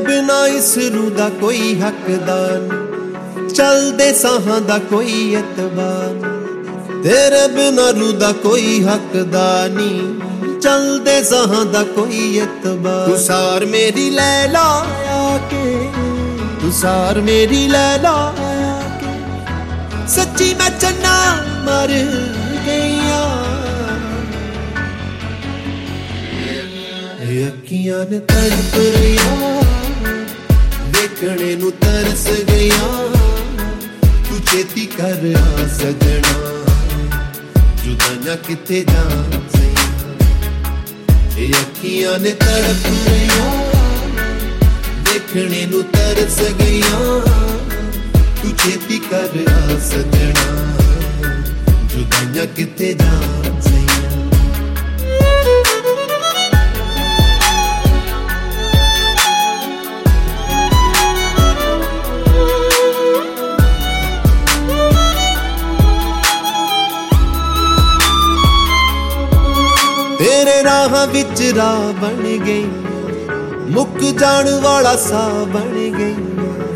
बिना इस रूह दा कोई हकदार नहीं, चलदे साहां दा कोई एतबार नहीं। तेरे बिना रूह दा कोई हकदार नहीं, चलदे साहां दा कोई एतबार। तू सार मेरी लैला आके, तू सार मेरी लैला आके, सच्ची मैं चन्ना मर गईया। अखियां ने तड़प रहिया, देखने नू तरस गईया। तू छेती कर आ सजना, जुदाइयां किथे जान सही। अखियां ने तड़प रहिया, देखने नू तरस गईया। तू छेती कर आ सजना, जुदाइयां किथे जान सही। तेरे राह विच राह बन गई, मुक जान वाला सा बन गई।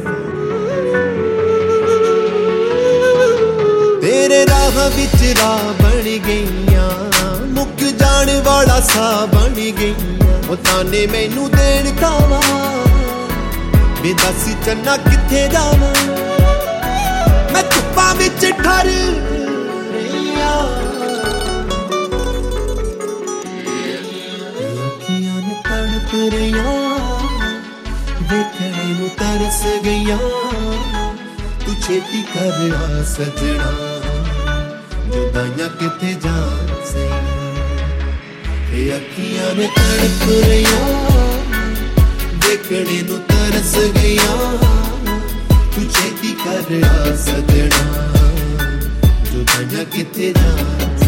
तेरे राह विच राह बन गई, मुक जान वाला सा बन गई। ताने मैनू देन तावा, वे दस चन्ना किथे जावां। मैं धुप्पां विच ठर रहिया, तड़प रहिया, देखने नू तरस गईया। तू छेती कर आ सजना, जुदाइयां किथे जान सही। अखियां ने तड़प रहिया, देखने नू तरस गईया। तू छेती कर आ सजना, जुदाइयां किथे जान सही।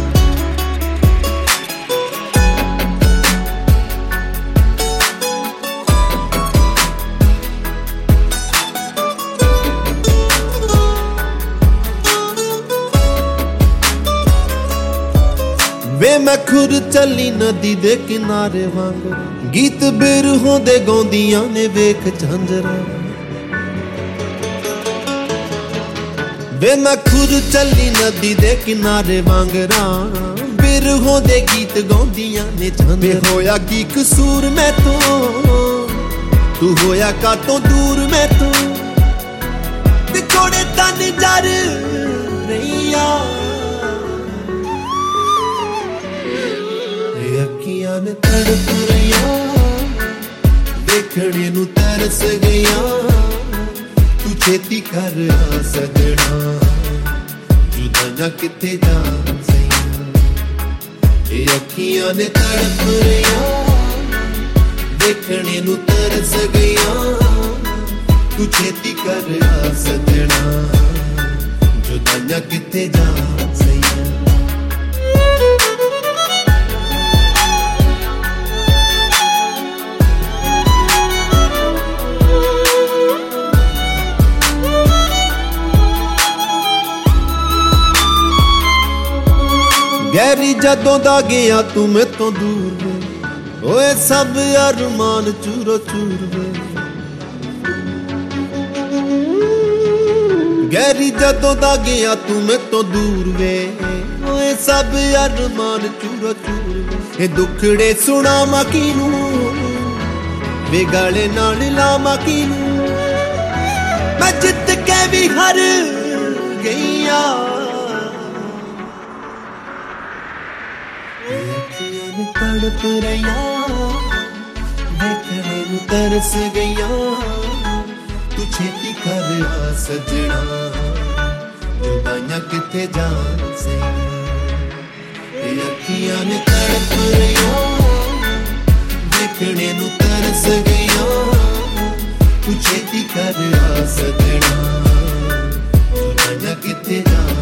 वे मैं खुर चली नदी दे किनारे वांग, गीत बिरहों दे गौंदियां ने वेख झांजरा। वे मैं खुर चली नदी दे किनारे वांगरा, बिरहों दे गीत गौंदियां ने झांजरा। होया की कसूर मैं तो, तू होया का तो दूर मैं तो। दिखोड़े तन जर रहिया, अखियां ने तड़प रहिया, देखने नू तरस गईया। तू छेती कर आ सजना, जुदाइयां किथे जान सही। अखियां ने तड़प रहिया, देखने नू तरस गईया। तू छेती कर आ सजना, जुदाइयां किथे जान सही। गैरी जदों दा गया तू मैं तो दूर वे, ओए सब अरमान चूरो चूर वे। गैरी जदों दा गया तू मैं तो दूर वे, ओए सब अरमान चूरो चूर वे। ए दुखड़े सुनावां किनू, वे गाले नाल लावां किनू। मैं जित के भी हार गईया, तड़प रहिया, देखने नू तरस गईया। तू छेती कर आ सजना, जुदाइयां किथे जान सही। अखियां ने तड़प रहिया, देखने नू तरस गईया। तू छेती कर आ सजना, जुदाइयां किथे जान।